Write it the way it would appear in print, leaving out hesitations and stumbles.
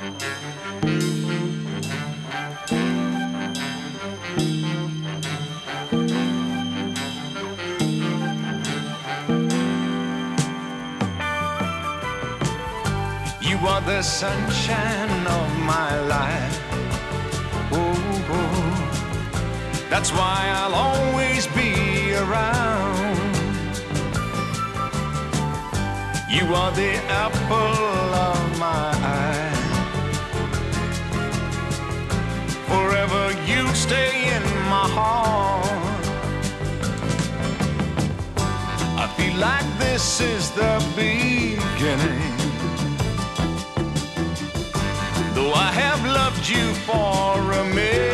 You are the sunshine of my life. Oh, oh. That's why I'll always be around. You are the apple of my eye. Forever you stay in my heart. I feel like this is the beginning. Though I have loved you for a minute,